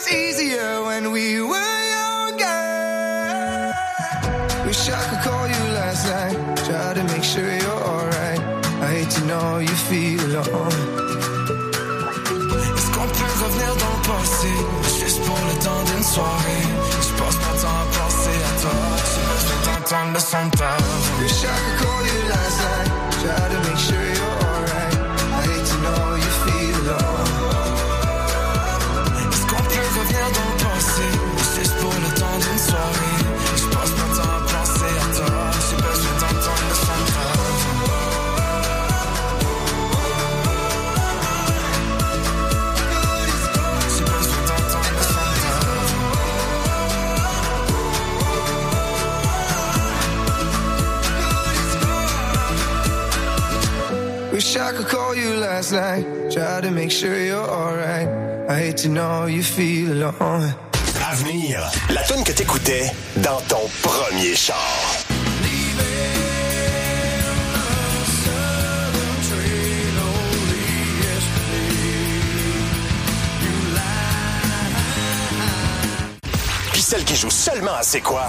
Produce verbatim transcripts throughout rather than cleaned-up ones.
was easier when we were younger. Wish I could call you last night, try to make sure you're alright. I hate to know you feel alone. Est-ce qu'on peut revenir dans le passé, juste pour le temps d'une soirée? Je passe mon temps à penser à toi, j'ai besoin d'entendre le son de ta voix. Wish I could call you last night, try to make sure you're alright. I hate to know you feel alone. Est-ce qu'on peut revenir dans le passé, juste pour le temps d'une soirée? Je passe mon temps à penser à toi, j'ai besoin d'entendre le son de ta voix. Wish I could call you last night, try to make sure you're alright. I hate to know you feel alone. Avenir, la toune que t'écoutais dans ton premier char. Puis celle qui joue seulement à C'est quoi?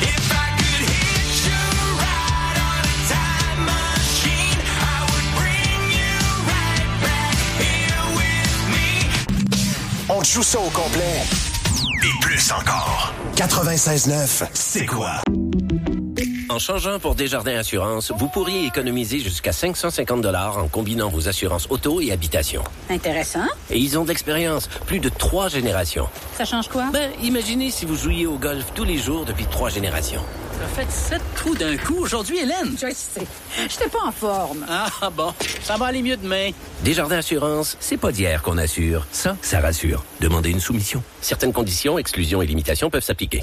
On te joue ça au complet. Et plus encore. quatre-vingt-seize neuf, C'est quoi? En changeant pour Desjardins Assurance, vous pourriez économiser jusqu'à cinq cent cinquante dollars en combinant vos assurances auto et habitation. Intéressant. Et ils ont de l'expérience, plus de trois générations. Ça change quoi? Ben, imaginez si vous jouiez au golf tous les jours depuis trois générations. T'as fait sept trous d'un coup aujourd'hui, Hélène? Je sais. J'étais pas en forme. Ah bon, ça va aller mieux demain. Desjardins Assurance, c'est pas d'hier qu'on assure. Ça, ça rassure. Demandez une soumission. Certaines conditions, exclusions et limitations peuvent s'appliquer.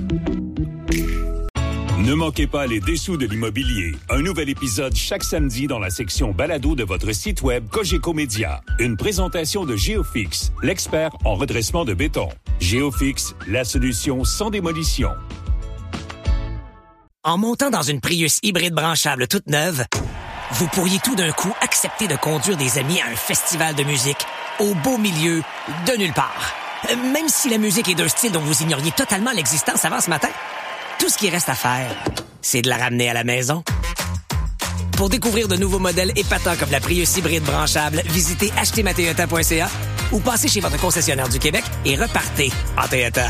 Ne manquez pas les dessous de l'immobilier. Un nouvel épisode chaque samedi dans la section balado de votre site web Cogeco Média. Une présentation de Géofix, l'expert en redressement de béton. Géofix, la solution sans démolition. En montant dans une Prius hybride branchable toute neuve, vous pourriez tout d'un coup accepter de conduire des amis à un festival de musique au beau milieu de nulle part. Même si la musique est d'un style dont vous ignoriez totalement l'existence avant ce matin. Tout ce qui reste à faire, c'est de la ramener à la maison. Pour découvrir de nouveaux modèles épatants comme la Prius hybride branchable, visitez acheter ma toyota point c a ou passez chez votre concessionnaire du Québec et repartez en Toyota.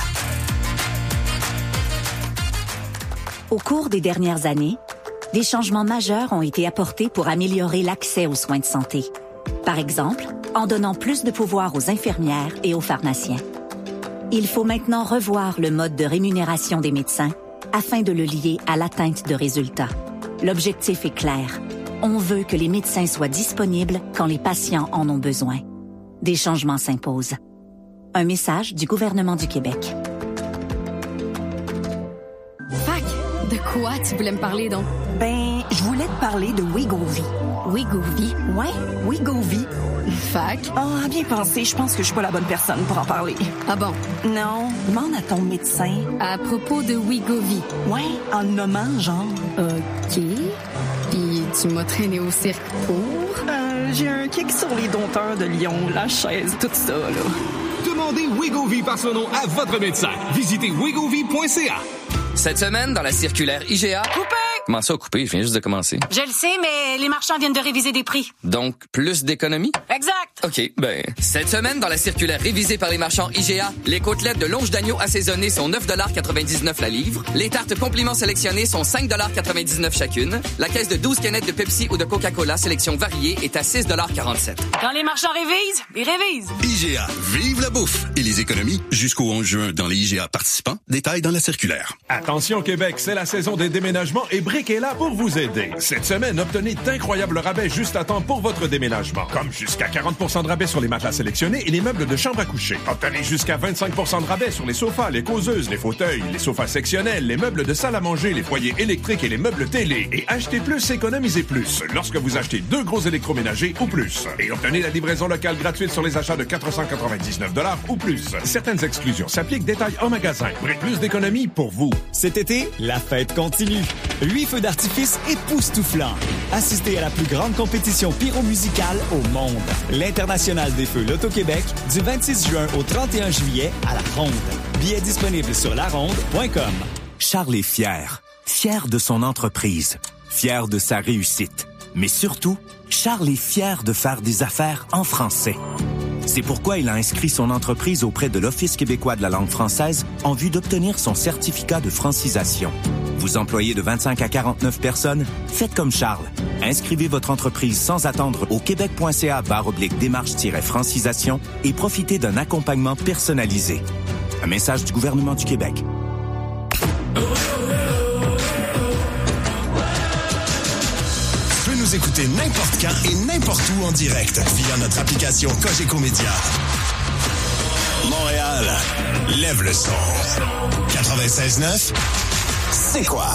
Au cours des dernières années, des changements majeurs ont été apportés pour améliorer l'accès aux soins de santé. Par exemple, en donnant plus de pouvoir aux infirmières et aux pharmaciens. Il faut maintenant revoir le mode de rémunération des médecins afin de le lier à l'atteinte de résultats. L'objectif est clair. On veut que les médecins soient disponibles quand les patients en ont besoin. Des changements s'imposent. Un message du gouvernement du Québec. Fac, de quoi tu voulais me parler donc? Ben, je voulais te parler de Wegovy. Wegovy? Ouais, Wegovy. Fac? Ah, oh, bien pensé, je pense que je suis pas la bonne personne pour en parler. Ah bon? Non, demande à ton médecin. À propos de Wegovy? Ouais, en nommant genre. OK. Puis tu m'as traîné au cirque pour? Euh, j'ai un kick sur les dompteurs de lion, la chaise, tout ça, là. Demandez Wegovy par son nom à votre médecin. Visitez wegovy point c a. Cette semaine, dans la circulaire I G A... Coupé! Comment ça, coupé? Je viens juste de commencer. Je le sais, mais les marchands viennent de réviser des prix. Donc, plus d'économies? Exact! OK, ben... Cette semaine, dans la circulaire révisée par les marchands I G A, les côtelettes de longe d'agneau assaisonnées sont neuf dollars quatre-vingt-dix-neuf la livre. Les tartes compliments sélectionnées sont cinq dollars quatre-vingt-dix-neuf chacune. La caisse de douze canettes de Pepsi ou de Coca-Cola sélection variée est à six dollars quarante-sept. Quand les marchands révisent, ils révisent. I G A, vive la bouffe et les économies jusqu'au onze juin dans les I G A participants. Détails dans la circulaire. Attention Québec, c'est la saison des déménagements et Brick est là pour vous aider. Cette semaine, obtenez d'incroyables rabais juste à temps pour votre déménagement. Comme jusqu'à quarante pour cent de rabais sur les matelas sélectionnés et les meubles de chambre à coucher. Obtenez jusqu'à vingt-cinq pour cent de rabais sur les sofas, les causeuses, les fauteuils, les sofas sectionnels, les meubles de salle à manger, les foyers électriques et les meubles télé. Et achetez plus, économisez plus lorsque vous achetez deux gros électroménagers ou plus. Et obtenez la livraison locale gratuite sur les achats de quatre cent quatre-vingt-dix-neuf dollars ou plus. Certaines exclusions s'appliquent. Détails en magasin. Brick, plus d'économies pour vous. Cet été, la fête continue. Huit des feux d'artifice époustouflants. Assistez à la plus grande compétition pyromusicale au monde. L'International des Feux Loto-Québec, du vingt-six juin au trente et un juillet à La Ronde. Billets disponibles sur la ronde point com. Charles est fier. Fier de son entreprise. Fier de sa réussite. Mais surtout, Charles est fier de faire des affaires en français. C'est pourquoi il a inscrit son entreprise auprès de l'Office québécois de la langue française en vue d'obtenir son certificat de francisation. Vous employez de vingt-cinq à quarante-neuf personnes? Faites comme Charles. Inscrivez votre entreprise sans attendre au québec.ca barre oblique démarche-francisation et profitez d'un accompagnement personnalisé. Un message du gouvernement du Québec. Tu peux nous écouter n'importe quand et n'importe où en direct via notre application Cogeco Média. Montréal, lève le son. quatre-vingt-seize neuf, c'est quoi?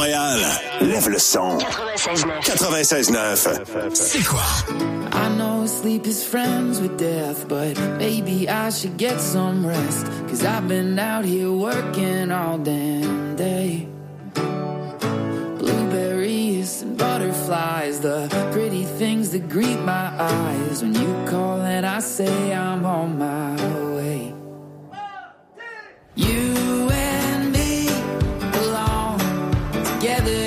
Montréal, lève le son. quatre-vingt-seize neuf. quatre-vingt-seize neuf. C'est quoi? I know sleep is friends with death, but maybe I should get some rest. Cause I've been out here working all damn day. Blueberries and butterflies, the pretty things that greet my eyes. When you call and I say I'm on my way. You and me belong together.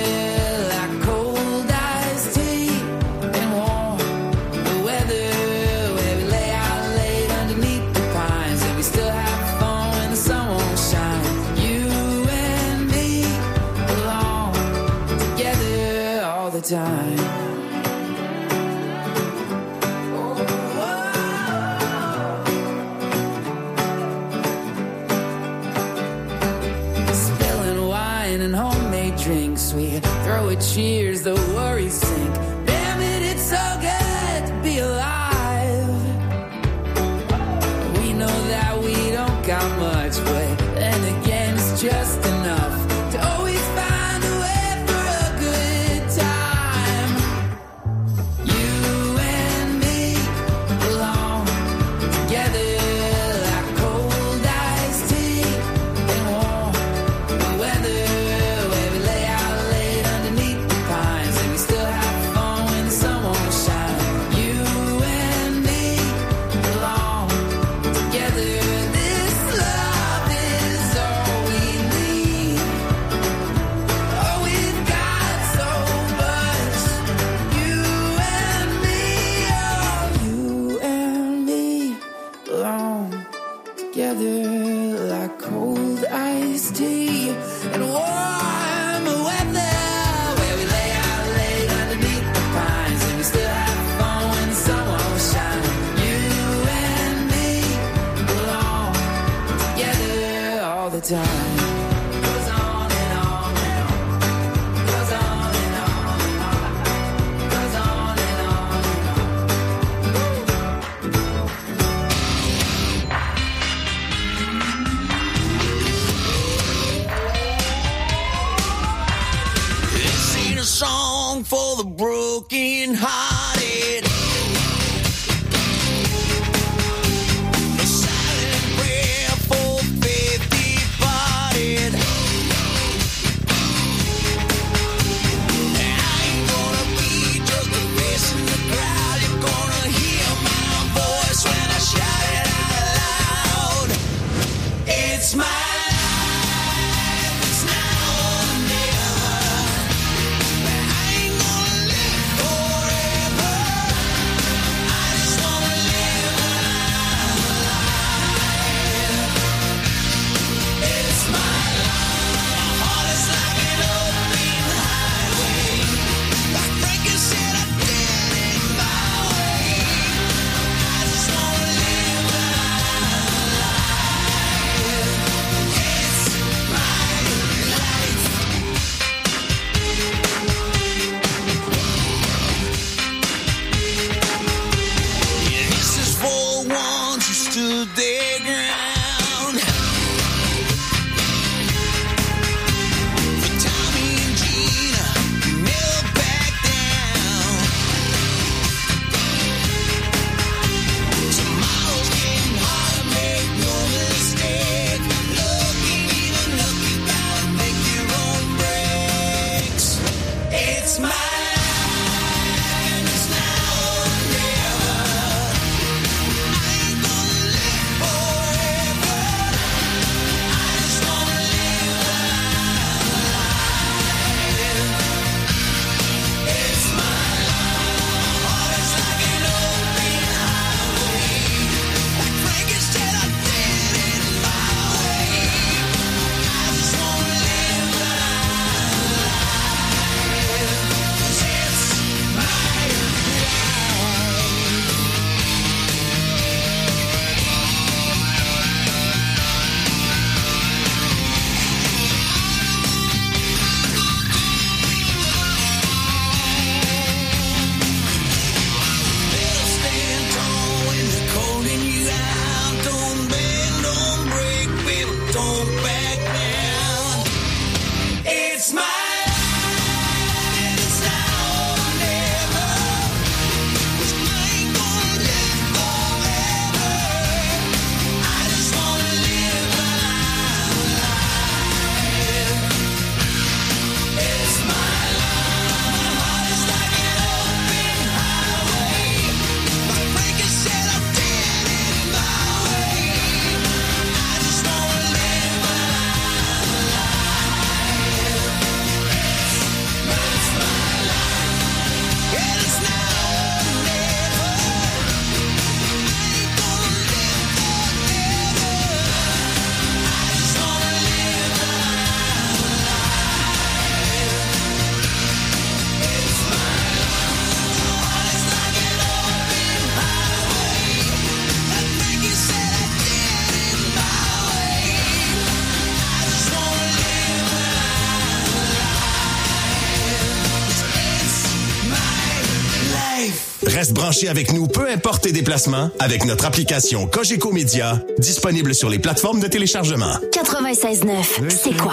Time. Spilling wine and homemade drinks, we throw a cheers, the worries sink. Damn it, it's so good to be alive. We know that we don't got much, but then again, it's just enough to always find a way. Reste branché avec nous, peu importe tes déplacements, avec notre application Cogeco Média, disponible sur les plateformes de téléchargement. quatre-vingt-seize neuf, c'est quoi?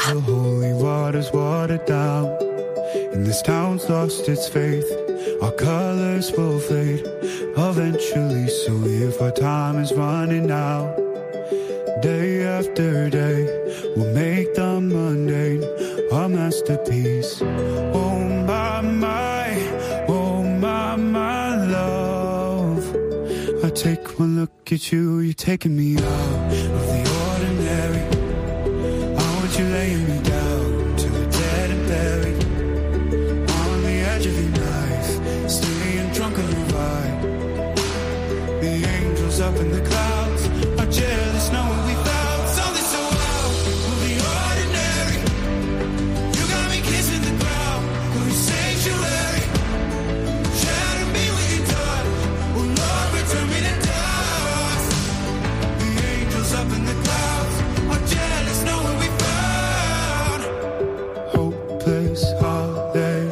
And this town's lost its faith. Our colors will fade eventually. So if our time is running out, day after day, we'll make the mundane a masterpiece. Oh my, my, oh my, my love. I take one look at you, you're taking me out of the ordinary. I want you laying me down to the dead and buried. Of your knife, staying drunk on your ride. The angels up in the clouds are jealous knowing we found something so wild. We'll be ordinary. You got me kissing the ground. We'll be sanctuary. Shadow me when you're done. Oh Lord, return me to dust. The angels up in the clouds are jealous knowing we found hopeless holiday.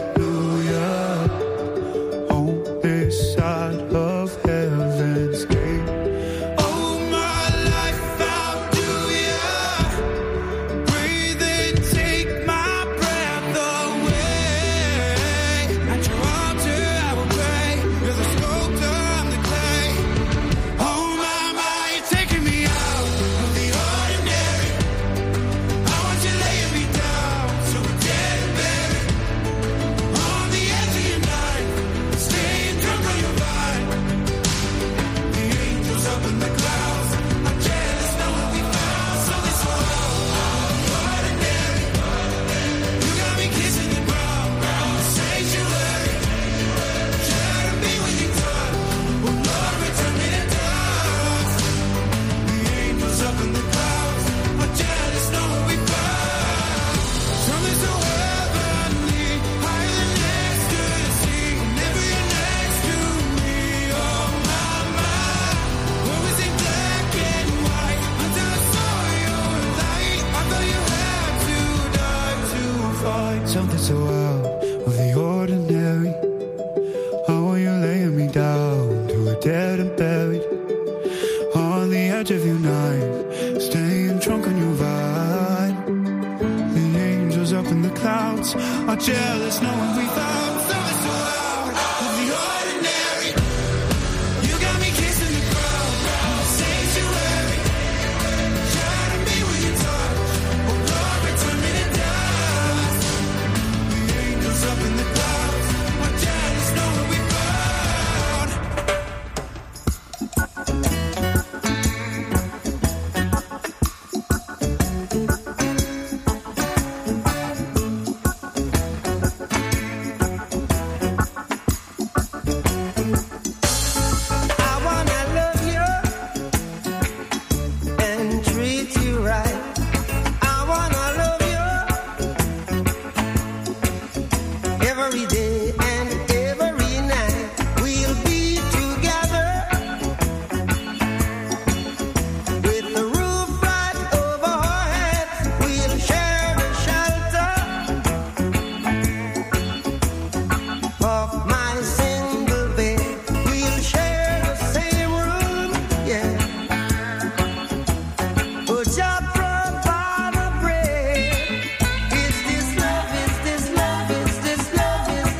Side of heaven's gate. Oh, my life, how do you breathe and take my breath away? At your altar, I will pray. You're the sculptor, I'm the clay. Oh, my, my, you're taking me out of the ordinary. I want you laying me down so we're dead and buried. On the edge of your knife, staying drunk on your vine. The angels up in the clouds are jealous knowing we found something so ordinary. You got me kissing the ground, ground sanctuary. Shadow me when you're done. Oh Lord, return me to dust. The angels up in the clouds are jealous knowing we found something so heavenly, higher than ecstasy. Whenever you're next to me, oh my, my. What was it black and white until I saw your light? I thought you had to die to find something so out of the ordinary. How are you laying me down to a dead and buried? On the edge of your knife, staying drunk on your vine. The angels up in the clouds are jealous knowing we found something so out of the ordinary. You got me kissing the ground, ground sanctuary. Shadow me when you touch. Oh Lord, return me to dust. The angels up in the clouds are jealous knowing we found. Is this love, is this love, is this love, is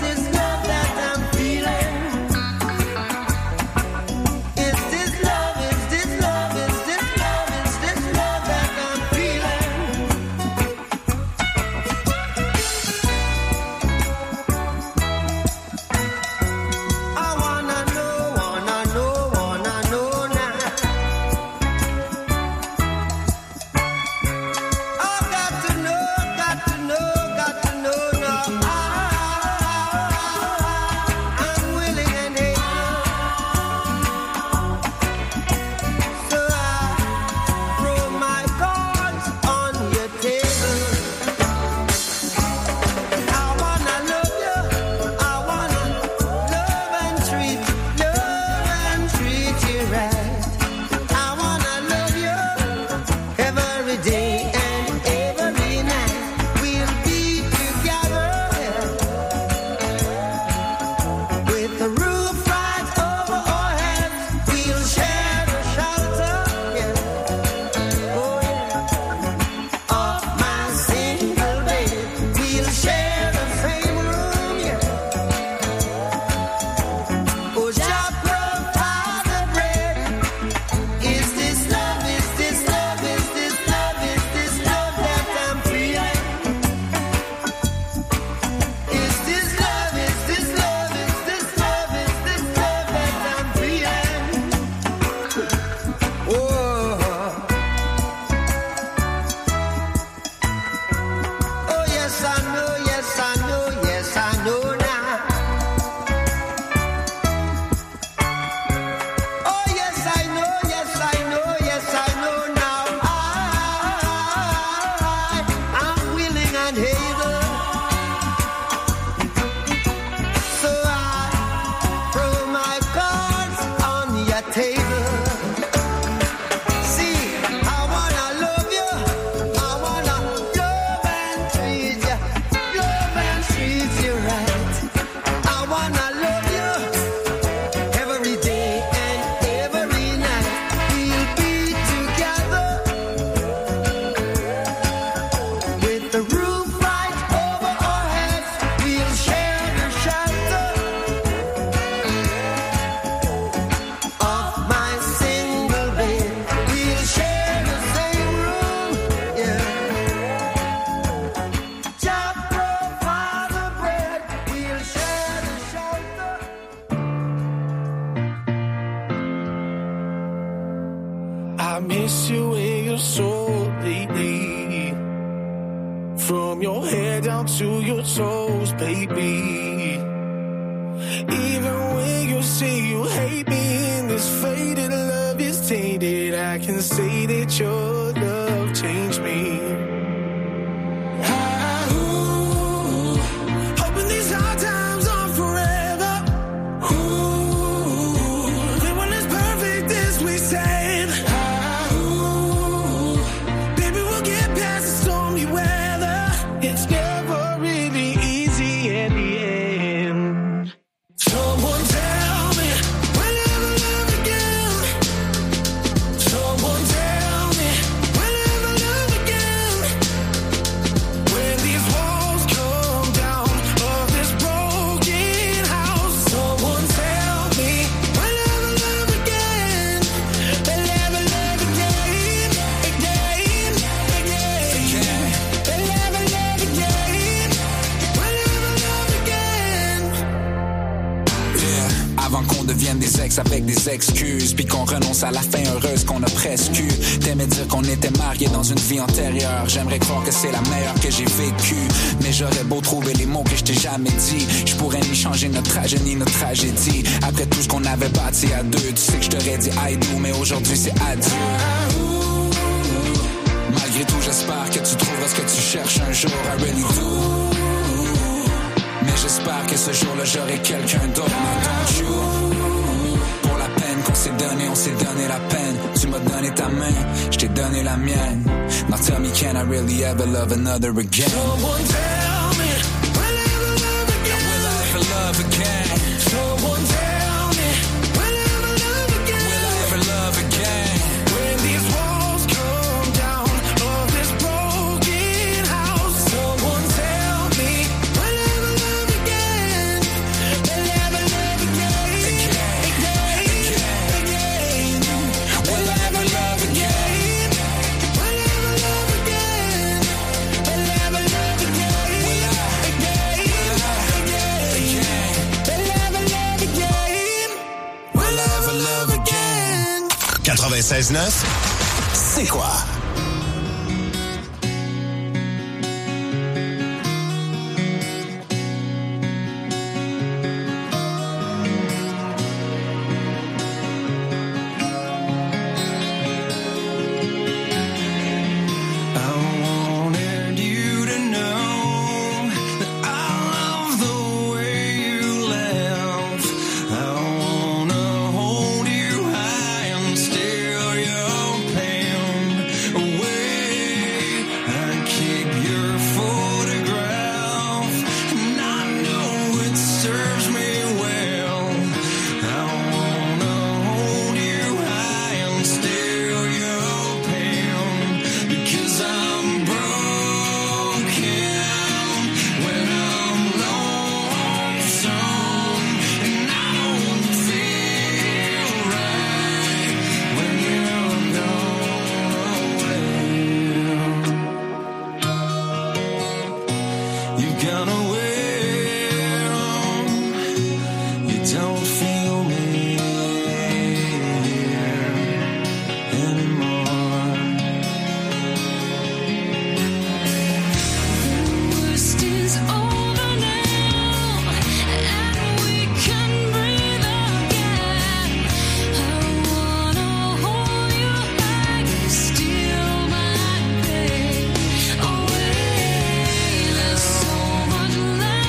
miss you in your soul lately. From your head down to your toes, baby. Even when you say you hate me and this faded love is tainted, I can say that your love changed me. I, ooh, hoping these hard times are forever. Ooh, they weren't as perfect as we said. I, ooh, baby, we'll get past the stormy weather. It's never really easy at the end. Someone tell me, will I ever love again? Someone tell me, will I ever love again? When these walls come down of this broken house, someone tell me, will I ever love again? Will I ever love again? Again, again, will I ever love again? Will I ever love again? Yeah. Avant qu'on devienne des ex avec des excuses, puis qu'on renonce à la fin heureuse qu'on a presque eue. T'aimais dire qu'on était mariés dans une vie antérieure. J'aimerais croire que c'est la meilleure que j'ai vécue, mais j'aurais beau trouver les mots que je t'ai jamais dit, je pourrais ni changer notre trajet ni notre tragédie. Après tout ce qu'on avait bâti à deux, tu sais que je t'aurais dit I do, mais aujourd'hui c'est adieu. Malgré tout, j'espère que tu trouveras ce que tu cherches un jour. I really do. Mais j'espère que ce jour-là j'aurai quelqu'un d'autre. Now don't you? Pour la peine qu'on s'est donné, on s'est donné la peine. Tu m'as donné ta main, je t'ai donné la mienne. Now tell me, can I really ever love another again? Someone tell me, will I ever love again? Will I ever love again? Someone tell me, will I ever love again? Will I ever love again? When these walls come down of this broken house, someone tell me, will I ever love again? Will I ever love again? Again, again, again. Will I ever love again? Will I ever love again? Will I ever love again? Will I again, again, will I ever love again? Will I ever love again? quatre-vingt-seize neuf, c'est quoi? I wanted you to know that I love the way you laugh. I wanna hold you high and steal your pain away. I keep your photograph and I know it serves me well. I wanna hold you high and steal your pain, because I'm broken when I'm lonesome, and I don't feel right when you're gone away. You've gone away, you don't feel me anymore. Worst is over now, and we can breathe again. I wanna hold you high and steal my pain away. There's so much left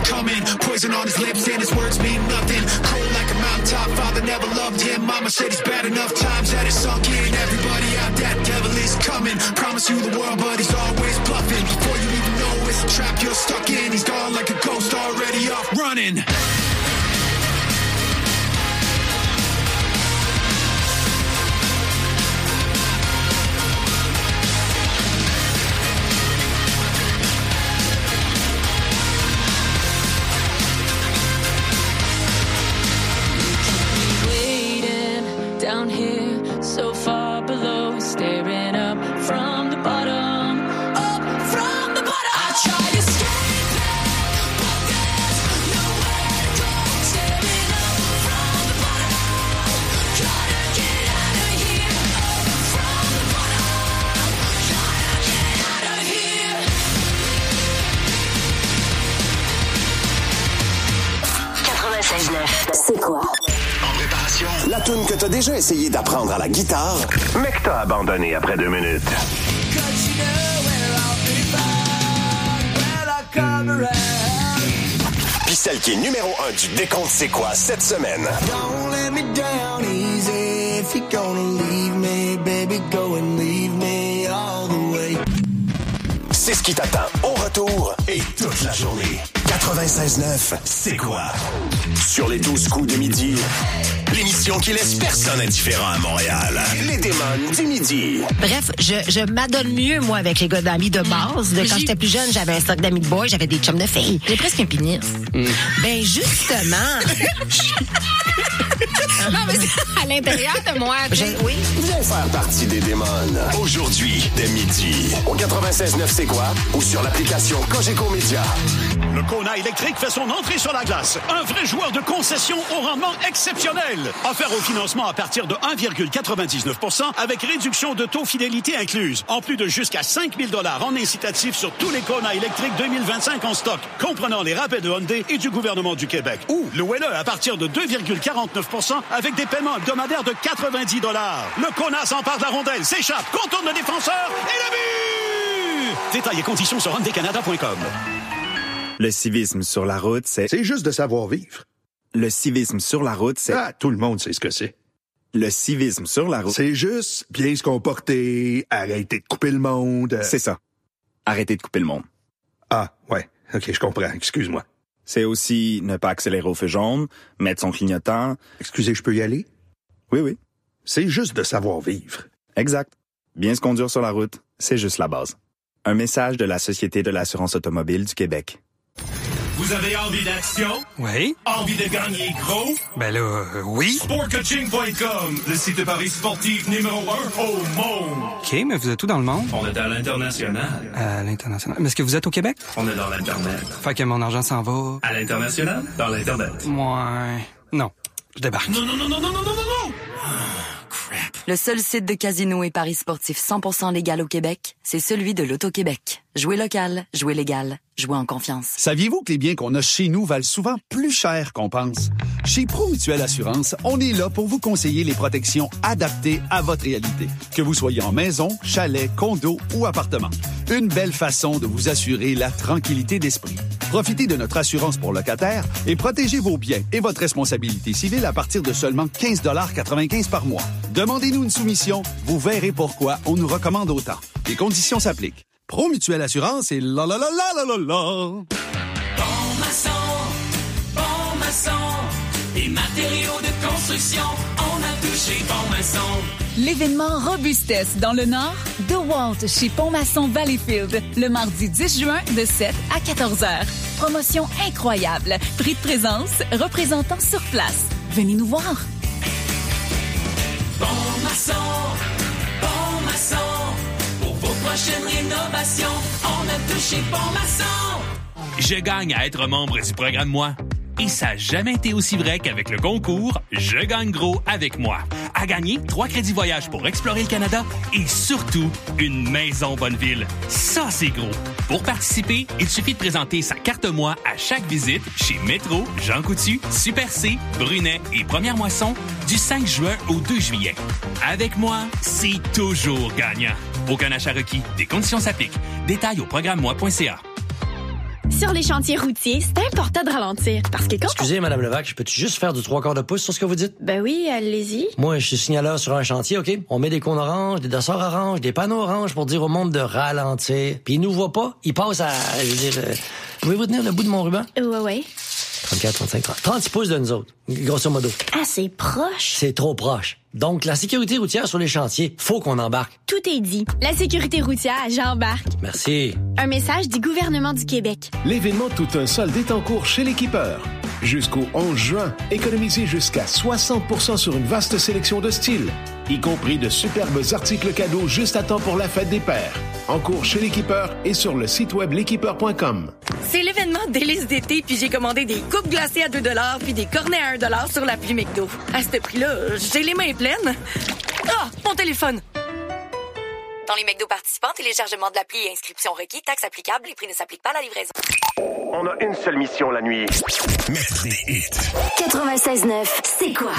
coming. Poison on his lips and his words mean nothing. Cold like a mountaintop, father never loved him. Mama said he's bad enough times that it's sunk in. Everybody out, that devil is coming. Promise you the world, but he's always bluffing. Before you even know it's a trap you're stuck in. He's gone like a ghost already off running. Down here, so far below, staring up from the bottom, up from the bottom. I try to escape it, but there's nowhere to go. Staring up from the bottom, try to get out of here. Up from the bottom, try to get out of here. quatre-vingt-seize neuf, c'est quoi? La toune que t'as déjà essayé d'apprendre à la guitare, mais que t'as abandonné après deux minutes. Puis celle qui est numéro un du décompte C'est quoi cette semaine. Don't let me down easy. If you're gonna leave me, baby, go and leave me all the way. C'est ce qui t'attend au retour et toute la journée. quatre-vingt-seize neuf, C'est quoi? Sur les douze coups de midi, l'émission qui laisse personne indifférent à Montréal. Les démons du midi. Bref, je, je m'adonne mieux, moi, avec les gars d'amis de base. De quand j'étais plus jeune, j'avais un stock d'amis de boys, j'avais des chums de filles. J'ai presque un pénis. Mm. Ben, justement... Non, mais c'est à l'intérieur de moi. Oui. Viens faire partie des démons. Aujourd'hui, dès midi, au quatre-vingt-seize neuf C'est quoi? Ou sur l'application Cogeco Média. Le Kona électrique fait son entrée sur la glace. Un vrai joueur de concession au rendement exceptionnel. Offert au financement à partir de un virgule quatre-vingt-dix-neuf pour cent avec réduction de taux fidélité incluse. En plus de jusqu'à cinq mille dollars en incitatif sur tous les Kona électriques deux mille vingt-cinq en stock, comprenant les rabais de Hyundai et du gouvernement du Québec. Ou louez-le à partir de deux virgule quarante-neuf pour cent avec des paiements hebdomadaires de quatre-vingt-dix dollars. Le Kona s'empare de la rondelle, s'échappe, contourne le défenseur et le but! Détails et conditions sur hyundai canada point com. Le civisme sur la route, c'est... C'est juste de savoir vivre. Le civisme sur la route, c'est... Ah, tout le monde sait ce que c'est. Le civisme sur la route... C'est juste bien se comporter, arrêter de couper le monde... C'est ça. Arrêter de couper le monde. Ah, ouais. OK, je comprends. Excuse-moi. C'est aussi ne pas accélérer au feu jaune, mettre son clignotant... Excusez, je peux y aller? Oui, oui. C'est juste de savoir vivre. Exact. Bien se conduire sur la route, c'est juste la base. Un message de la Société de l'assurance automobile du Québec. Vous avez envie d'action? Oui. Envie de gagner gros? Ben là, euh, oui. sport coaching point com, le site de paris sportif numéro un au monde. OK, mais vous êtes où dans le monde? On est à l'international. À l'international. Mais est-ce que vous êtes au Québec? On est dans l'Internet. Fait que mon argent s'en va... À l'international? Dans l'Internet. Ouais. Non. Je débarque. Non, non, non, non, non, non, non, non, non! Le seul site de casino et paris sportifs cent pour cent légal au Québec, c'est celui de l'Auto-Québec. Jouez local, jouez légal, jouez en confiance. Saviez-vous que les biens qu'on a chez nous valent souvent plus cher qu'on pense? Chez Promutuelle Assurance, on est là pour vous conseiller les protections adaptées à votre réalité. Que vous soyez en maison, chalet, condo ou appartement. Une belle façon de vous assurer la tranquillité d'esprit. Profitez de notre assurance pour locataires et protégez vos biens et votre responsabilité civile à partir de seulement quinze dollars quatre-vingt-quinze par mois. Demandez-nous une soumission, vous verrez pourquoi on nous recommande autant. Les conditions s'appliquent. Promutuelle Assurance et la la la la la la la. Bon maçon, bon maçon, des matériaux de construction, on a touché Bon Maçon. L'événement Robustesse dans le Nord, DeWalt chez Pont-Maçon Valleyfield, le mardi dix juin de sept à quatorze heures. Promotion incroyable, prix de présence, représentant sur place. Venez nous voir. Bon maçon, bon maçon, pour vos prochaines rénovations, on a touché Bon Maçon. Je gagne à être membre du programme Moi. Et ça n'a jamais été aussi vrai qu'avec le concours Je gagne gros avec moi. À gagner, trois crédits voyage pour explorer le Canada et surtout, une maison Bonneville. Ça, c'est gros. Pour participer, il suffit de présenter sa carte Moi à chaque visite chez Métro, Jean Coutu, Super C, Brunet et Première Moisson du cinq juin au deux juillet. Avec moi, c'est toujours gagnant. Aucun achat requis. Des conditions s'appliquent. Détails au programme moi point c a. Sur les chantiers routiers, c'est important de ralentir. Parce que quand... Excusez, Madame Levac, je peux-tu juste faire du trois quarts de pouce sur ce que vous dites? Ben oui, allez-y. Moi, je suis signaleur sur un chantier, OK? On met des cônes oranges, des dossards oranges, des panneaux oranges pour dire au monde de ralentir. Puis ils nous voient pas, ils passent à... Je veux dire... Euh, pouvez-vous tenir le bout de mon ruban? Ouais, ouais. trente-quatre, trente-cinq, trente. trente pouces de nous autres, grosso modo. Ah, c'est proche. C'est trop proche. Donc, la sécurité routière sur les chantiers, faut qu'on embarque. Tout est dit. La sécurité routière, j'embarque. Merci. Un message du gouvernement du Québec. L'événement Tout un solde est en cours chez l'Équipeur. Jusqu'au onze juin, économisez jusqu'à soixante pour cent sur une vaste sélection de styles, y compris de superbes articles cadeaux juste à temps pour la fête des pères. En cours chez l'Équipeur et sur le site web l'équipeur point com. C'est l'événement délice d'été, puis j'ai commandé des coupes glacées à deux dollars puis des cornets à un dollar sur l'appli McDo. À ce prix-là, j'ai les mains pleines. Ah, mon téléphone! Dans les McDo participants, téléchargement de l'appli et inscription requis, taxes applicables, les prix ne s'appliquent pas à la livraison. On a une seule mission la nuit. Mettre des hits. quatre-vingt-seize neuf, c'est quoi?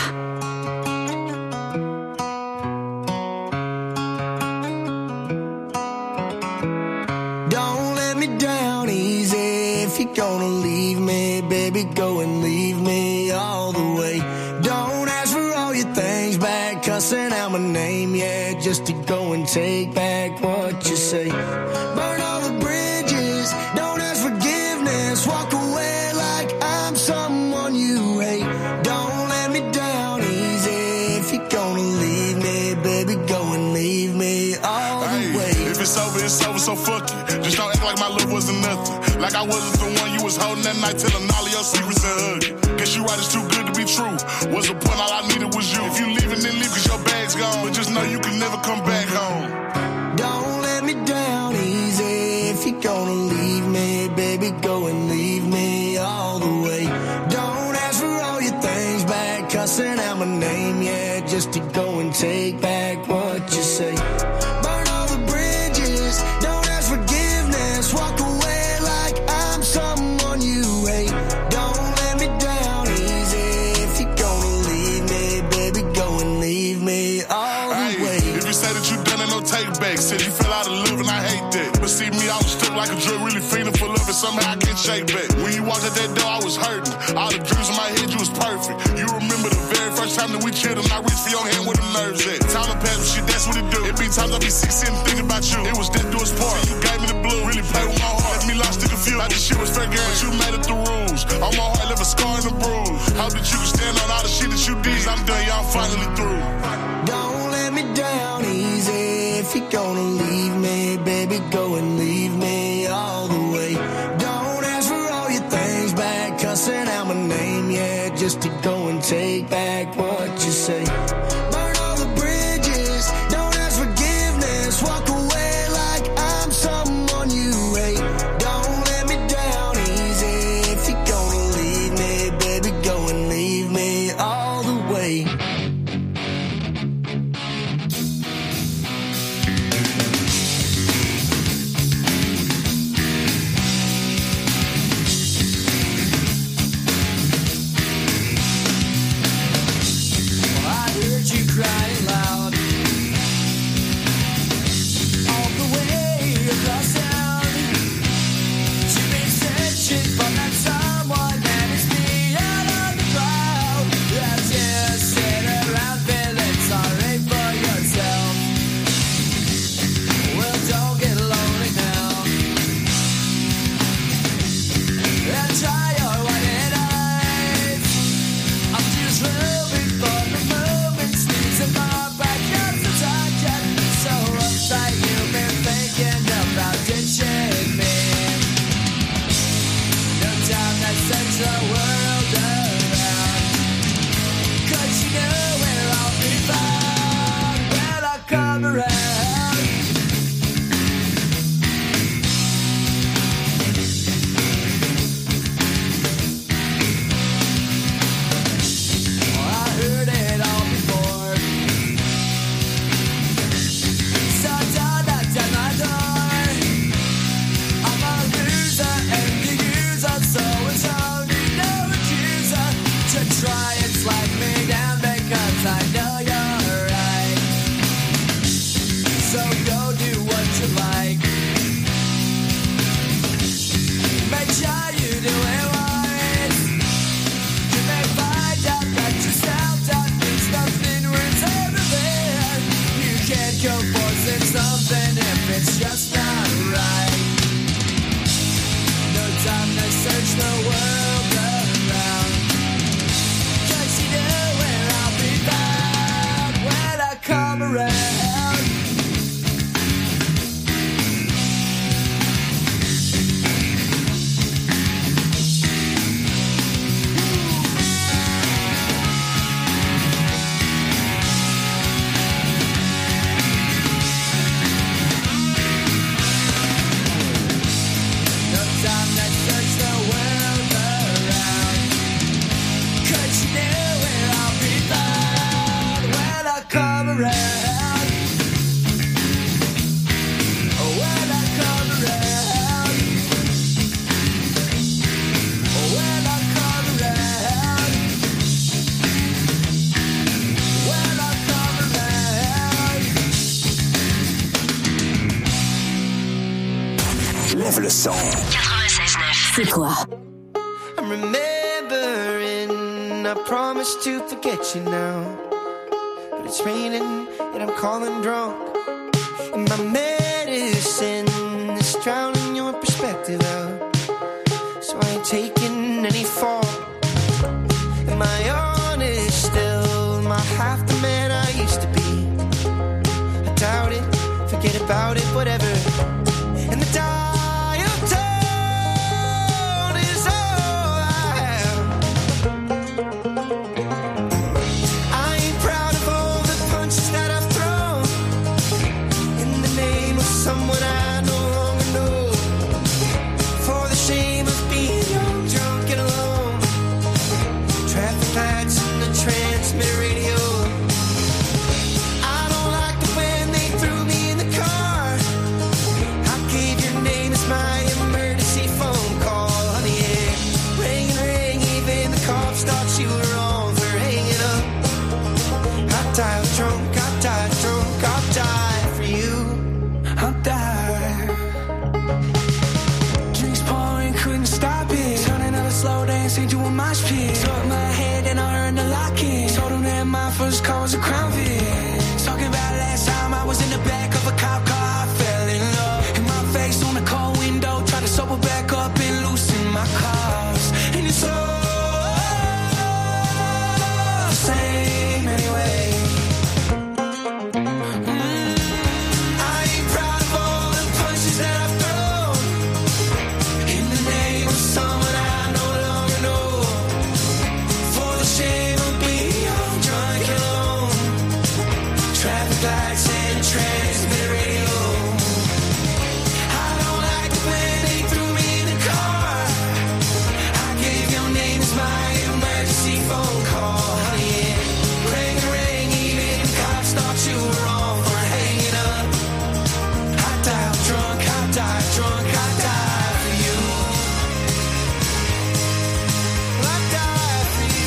Don't let me down easy. If you're gonna leave me, baby, go and leave me all the way. Don't ask for all your things back, cussing out my name, yeah, just to go and take back what you say. Burn all the bridges, don't ask forgiveness, walk away like I'm someone you hate. Don't let me down easy. If you're gonna leave me, baby, go and leave me all the hey, way. If it's over, it's over, so fuck it. Just don't act like my love wasn't nothing. Like I wasn't the one you was holding that night, telling all of your secrets and hugging. Guess you right, it's too good to be true. What's the point? All I needed was you. If you leaving, then leave cause your bag's gone. But just know you can never come back home. Don't let me down easy. If you're gonna leave me, baby, go and leave me all the way. Don't ask for all your things back, cussing out my name, yeah, just to go and take back what you say. Burn all the bridges, don't ask forgiveness, walk away like I'm someone you hate. Don't let me down easy. If you're gonna leave me, baby, go and leave me all the hey, way. If you say that you done it, no take back. Said you fell out of love and I hate that. But see me, I was stuck like a drug, really feeling for love and somehow I can't shake back. When you walked out that door, I was hurting. All the dreams in my head, you was perfect. You remember the very first time that we chilled and I reached for your hand where the nerves at. Time to pass, but shit, that's what it do. It be times I be sick sitting thinking about you. It was death do us part. You gave me the blue, really play with my heart. Left me lost and confused. Like this shit was fair game, but you made it the rules. On my heart, left a scar and a bruise. Hope that you can stand on all the shit that you did. I'm done, y'all finally through. Don't let me down easy. If you're gonna leave me, baby, go and leave me all the way. Don't ask for all your things back, cussing out my name, yeah, just to go and take back what you say. Burn all the bridges, don't ask forgiveness, walk away like I'm someone you hate. Don't let me down easy. If you're gonna leave me, baby, go and leave me all the way. You crying loud all the way across town. You've been searching for that someone that is beyond on the crowd. I just sit around feeling sorry for yourself. Well, don't get lonely now. And try your white eyes. I'm just moving for the moon. In my backyard, since I can't be so uptight. You've been thinking about ditching me. No time that sends the world around. Cause you know where I'll be found when I come around. I heard it all before. So it's only no lève le son. quatre-vingt-seize neuf. C'est quoi? I'm remembering, I promise to forget you now. But it's raining and I'm calling drunk. And my medicine is drowning your perspective out. So I ain't taking any fault. Am I honest still? Am I half the man I used to be? I doubt it, forget about it, whatever. And the dial tone is all I have. I ain't proud of all the punches that I've thrown in the name of someone I no longer know. For the shame of being young, drunk and alone. Traffic lights and the transmitter radio. I don't like it when they threw me in the car. I gave your name as my emergency phone call. Honey, yeah. Ring and ring, even the cops thought you were wrong for hanging up. I died drunk, I died drunk, I'll die for you. I'll die. Drinks pouring, couldn't stop it. Turning up a slow dance into a mosh pit. Took my head and I earned a lock-in. Told him that my first car was a Crown Vic. Talking about last time I was in the back of a cop car, I fell in love. And my face on the car window, tried to sober back up and loosen my cars. And it's all the same anyway. Mm, I ain't proud of all the punches that I've thrown in the name of someone I no longer know. For the shame of being young, drunk and alone. Traffic lights and transmit radio. I don't like it when they threw me in the car. I gave your name as my emergency phone call. Honey, yeah. Ring a ring, even the cops thought you were wrong for hanging up. I died drunk, I died drunk, I died for you. I died for you.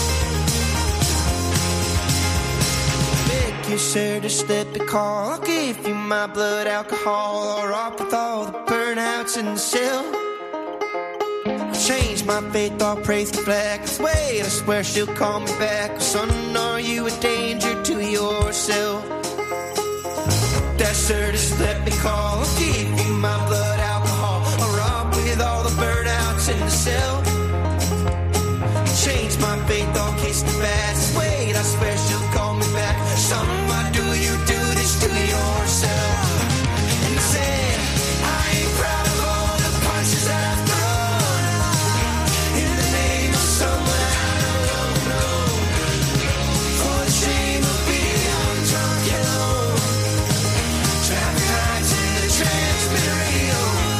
Make you sure to slip a call. I'll give you my blood alcohol, or up with all the burnouts in the cell. Change my faith, I'll praise the black. Wait, I swear she'll call me back. Son, are you a danger to yourself? That's her, just let me call. I'll give you my blood alcohol, or up with all the burnouts in the cell. Change my faith, I'll kiss the bats. Wait, I swear she'll call me back. Son, why do you do this to yourself? And I said, I ain't proud of all the punches that I've thrown in the name of someone I don't know. For the shame of being young, drunk and alone. Traffic lights and the transmit radio.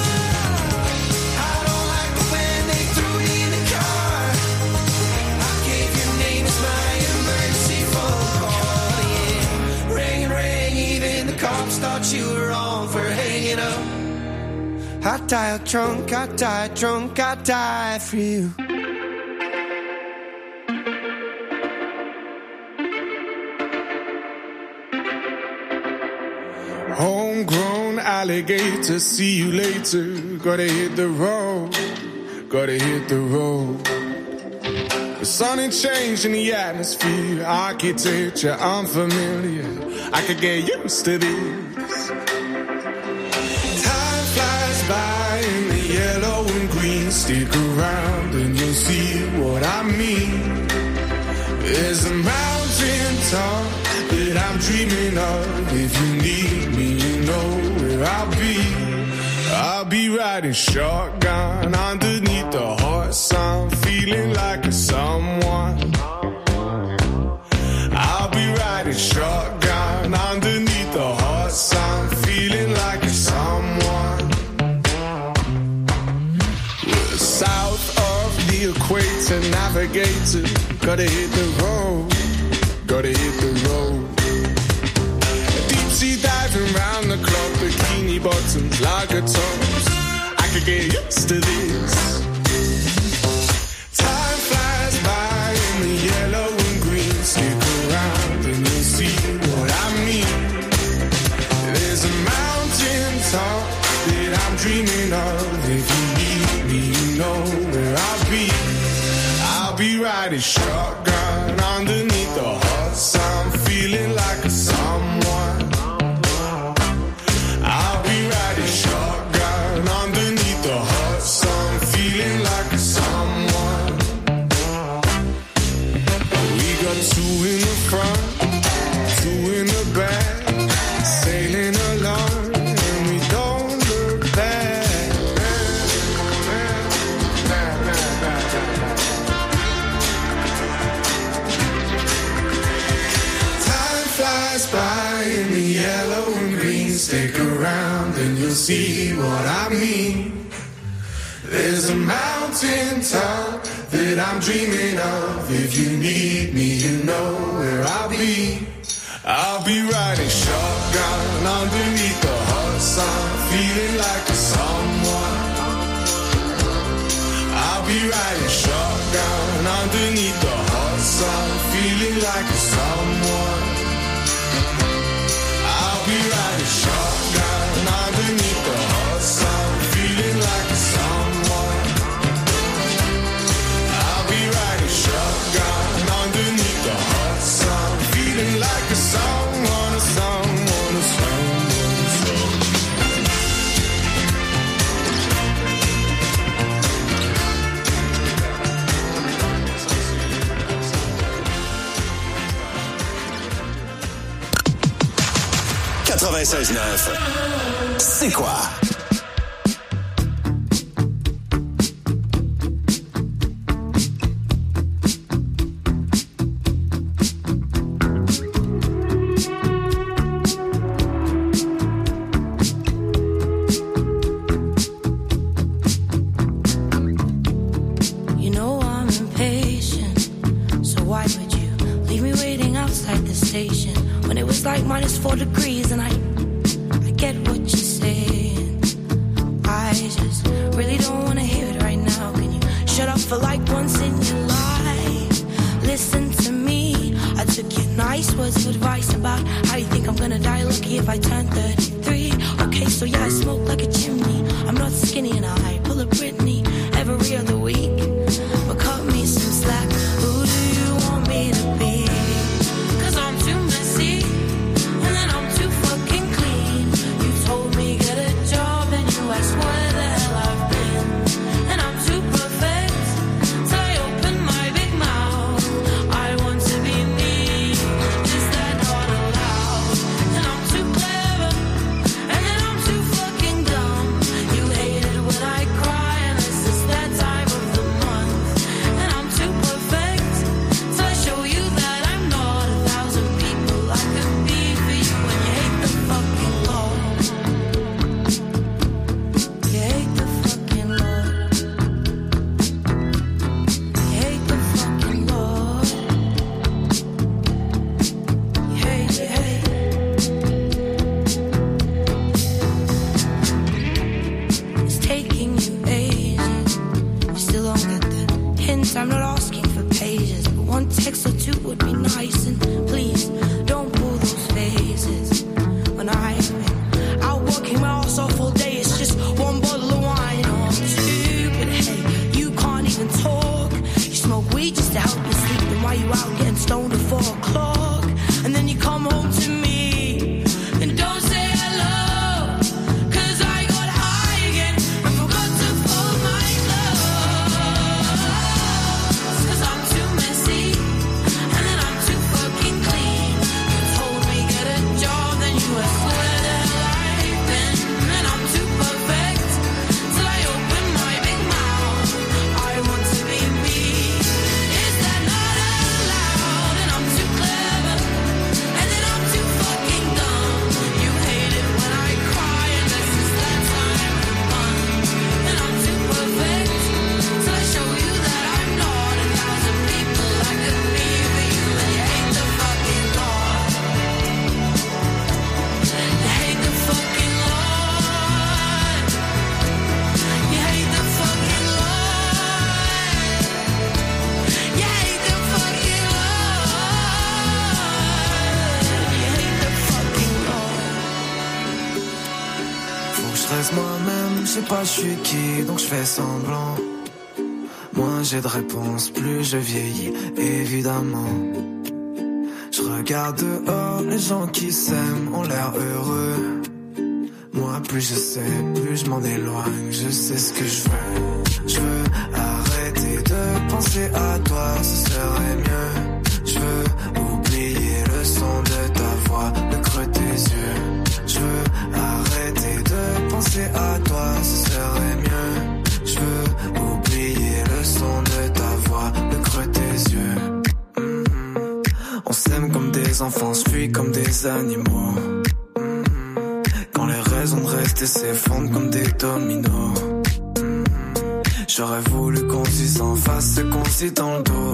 I don't like it when they threw me in the car. I gave your name as my emergency phone call. Yeah. Ring and ring, even the cops thought you were wrong for hanging up. I died drunk, I died drunk, I died for you. Homegrown alligator, see you later. Gotta hit the road, gotta hit the road. The sun ain't changing the atmosphere, architecture unfamiliar. I could get used to this. Time flies by in the yellow and green. Stick around and you'll see what I mean. There's a mountain top that I'm dreaming of. If you need me, you know where I'll be. I'll be riding shotgun underneath the hot sun, feeling like a someone. I'll be riding shotgun underneath the hot sun, feeling like a someone. We're south of the equator, navigator. Gotta hit the road, gotta hit the road. Deep sea diving round the clock, bikini bottoms, lager tops. I could get used to this. Time flies by in the yellow and green. Stick around and you'll see what I mean. There's a mountain top that I'm dreaming of. If you need me, you know where I'll be. I'll be riding shotgun underneath the hot sun, feeling like a someone. I'll be riding shotgun underneath the hot sun, feeling like a someone. We got two in the front, two in the back, sailing along, and we don't look back. Time flies by in the yellow and green. Stick around and you'll see what I mean. There's a mountain top that I'm dreaming of. If you need me, you know where I'll be. I'll be riding shotgun underneath the hot sun, feeling like a someone. I'll be riding shotgun underneath the hot sun, feeling like a someone. I'll be riding shotgun underneath the hot sun, feeling like a someone. I'll be riding shotgun underneath the hot sun, feeling like a someone, a someone, a someone, a someone. quatre-vingt-seize neuf. C'est quoi? You know I'm impatient, so why would you leave me waiting outside the station when it was like minus four degrees and I, I get what you're saying. I just really don't want to hear it right now. Can you shut up for like once in your life? Listen to me. I took your nice words of advice about how you think I'm gonna die lucky if I turn thirty-three. Okay, so yeah, I smoke like a chimney. I'm not skinny and I pull a Britney every other week. But cut me some slack. Who do you want me to be? Cause I'm too messy and then I'm too fucking clean. You told me get a job and you asked where the hell I've been. And I'm too perfect till I open my big mouth. I want to be me, is that not allowed? And I'm too clever and then I'm too fucking dumb. je reste moi-même, je sais pas je suis qui, donc je fais semblant. Moins j'ai de réponses, plus je vieillis, évidemment. Je regarde dehors, les gens qui s'aiment ont l'air heureux. Moi plus je sais, plus je m'en éloigne, je sais ce que je veux. Je veux arrêter de penser à toi, ce serait mieux. Je veux oublier le son de ta voix, le creux de tes yeux. Je veux arrêter de penser à toi, ce serait mieux. Je veux oublier le son de ta voix, le creux de tes yeux. Mm-hmm. On s'aime comme des enfants, se fuit comme des animaux. Mm-hmm. Quand les raisons de rester s'effondrent comme des dominos. Mm-hmm. J'aurais voulu qu'on se dise en face ce qu'on se dit dans le dos.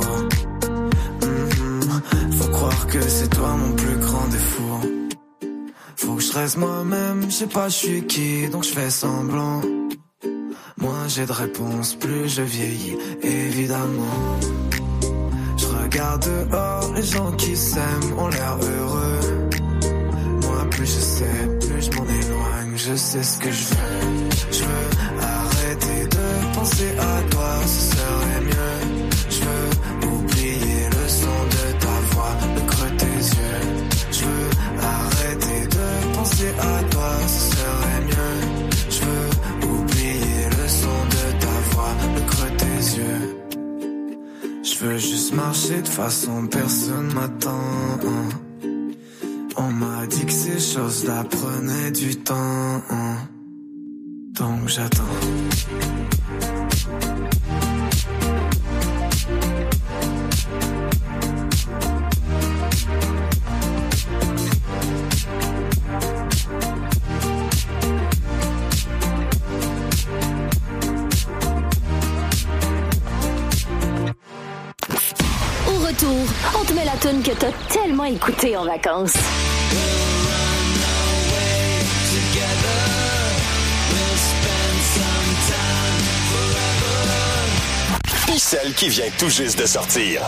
Mm-hmm. Faut croire que c'est toi mon plus grand défaut. Faut que je reste moi-même, je sais pas je suis qui, donc je fais semblant. Moins j'ai de réponses, plus je vieillis, évidemment. Je regarde dehors, les gens qui s'aiment ont l'air heureux. Moi plus je sais, plus je m'en éloigne, je sais ce que je veux. Je veux arrêter de penser à toi, ce serait mieux. Je veux oublier le son de ta voix, le creux de tes yeux. Je veux arrêter de penser à toi, ce serait mieux. Je veux oublier le son de ta voix, le creux de tes yeux. Je veux juste marcher de façon personne m'attend. On m'a dit que ces choses-là prenaient du temps. Donc j'attends. Au retour, on te met la toune que t'as tellement écoutée en vacances. Et celle qui vient tout juste de sortir.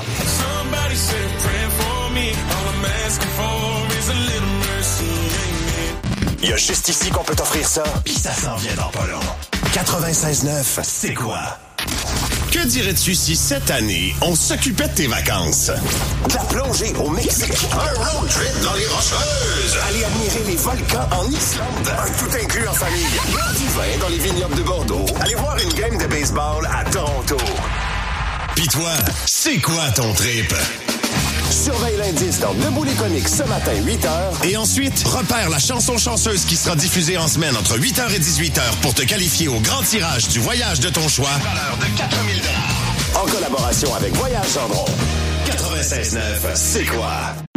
Il y a juste ici qu'on peut t'offrir ça, puis ça s'en vient dans pas long. quatre-vingt-seize neuf, c'est quoi? Que dirais-tu si cette année, on s'occupait de tes vacances? De la plongée au Mexique. Un road trip dans les Rocheuses. Aller admirer les volcans en Islande. Un tout inclus en famille. Boire du vin dans les vignobles de Bordeaux. Aller voir une game de baseball à Toronto. Pis toi, c'est quoi ton trip? Surveille l'indice dans Debout les comiques ce matin, huit heures. Et ensuite, repère la chanson chanceuse qui sera diffusée en semaine entre huit heures et dix-huit heures pour te qualifier au grand tirage du voyage de ton choix. Valeur de quatre mille dollars. En collaboration avec Voyage Gendron. quatre-vingt-seize neuf, c'est quoi?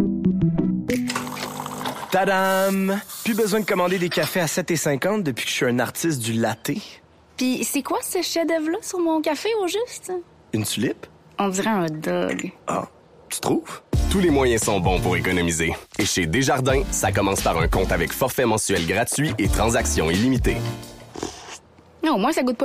Tadam! Plus besoin de commander des cafés à sept cinquante depuis que je suis un artiste du latte. Puis c'est quoi ce chef-d'œuvre-là sur mon café au juste? Une tulipe? On dirait un hot dog. Ah, tu trouves? Tous les moyens sont bons pour économiser. Et chez Desjardins, ça commence par un compte avec forfait mensuel gratuit et transactions illimitées. Non, au moins ça goûte pas